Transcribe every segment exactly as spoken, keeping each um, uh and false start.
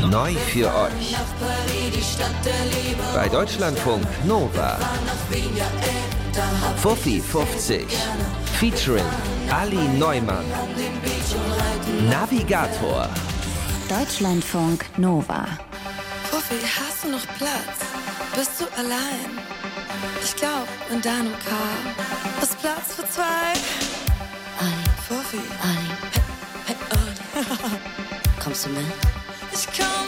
Neu für euch. Bei Deutschlandfunk Nova. Fuffi fünfzig. Featuring Ali Neumann. Navigator. Deutschlandfunk Nova. Fuffi, hast du noch Platz? Bist du allein? Ich glaub, in deinem Car ist Platz für zwei. Ali, Fuffi, Ali, hey, hey, Ali. kommst du mit? Ich komm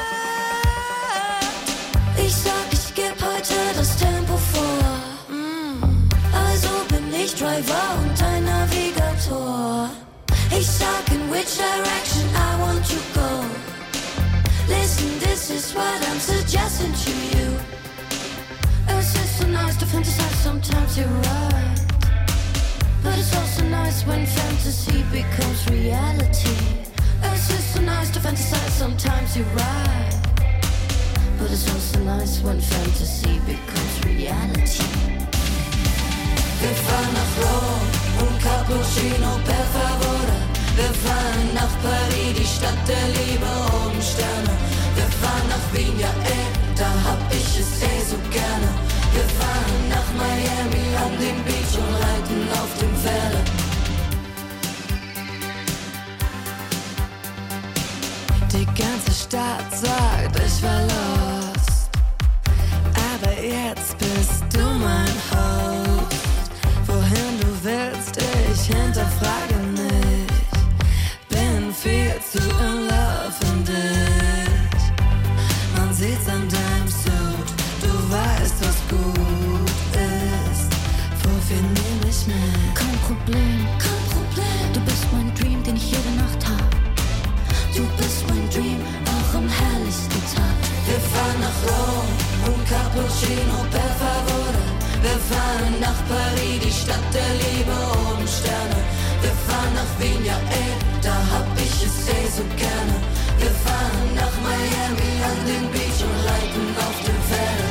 mit. Ich sag, ich geb heute das Tempo vor. Mm. Also bin ich Driver und dein Navigator. Ich sag, in which direction I want to go. Listen, this is what I'm suggesting to you. It's just so nice to fantasize, sometimes you're right. But it's also nice when fantasy becomes reality. It's just so nice to fantasize, sometimes you're right. But it's also nice when fantasy becomes reality. Wir fahren nach Rom, un Cappuccino per favore. Wir fahren nach Paris, die Stadt der Liebe, oben Sterne. Wir fahren nach Wien, ja eh, da hab ich es eh so gerne. Wir fahren nach Miami an den Beach und reiten auf dem Pferde. Die ganze Stadt sagt, ich war lost. Aber jetzt bist du mein Host. Wohin du willst, ich hinterfrage nicht. Bin viel zu in love in dich. Man sieht's an deinem Suit, du weißt, was gut ist. Wofür nehm ich mit? Kein Problem, Kein Problem, du bist mein Dream, den ich jede Nacht hab. du bist mein Dream, auch am herrlichsten Tag. Wir fahren nach Rom, un Cappuccino per favore. Wir fahren nach Paris, die Stadt der Liebe, oben Sterne. Wir fahren nach Wien, ja eh, da hab ich es eh so gerne. Wir fahren nach Miami an den Beach und reiten auf dem Pferde.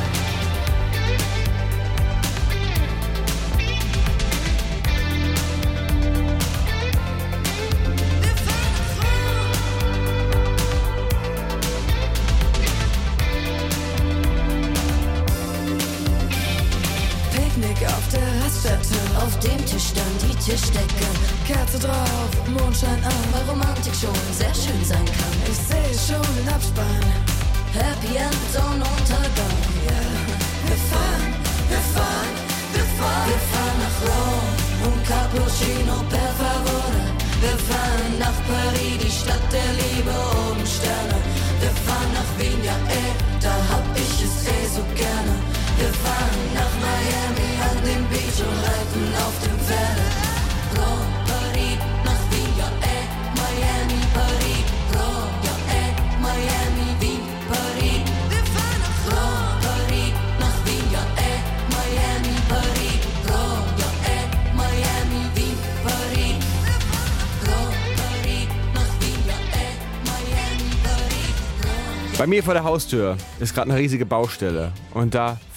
Picknick auf der Raststätte, Auf dem Tisch stand die Tischdecke, Kerze drauf, Mondschein an. weil Romantik schon sehr schön sein kann. Ich seh schon den Abspann. Happy End, Sonnenuntergang, yeah. Wir fahren, wir fahren, wir fahren. Wir fahren nach Rom, un Cappuccino per favore. Wir fahren nach Paris, die Stadt der Liebe, oben Sterne. Wir fahren nach Wien, ja eh, da hab ich es eh so gerne. Wir fahren nach Miami an den Beach und reiten auf dem Pferde. Rom, Paris, nach Wien, ja eh, Miami, Paris. Rom, ja eh, Miami, Wien, Paris. Wir fahren nach Rom, Paris, nach Wien, ja eh, Miami, Paris. Rom, ja eh, Miami, Wien, Paris. Rom, Paris, nach Wien, ja eh, Miami, Paris. Rom. Bei mir vor der Haustür ist gerade eine riesige Baustelle. Und da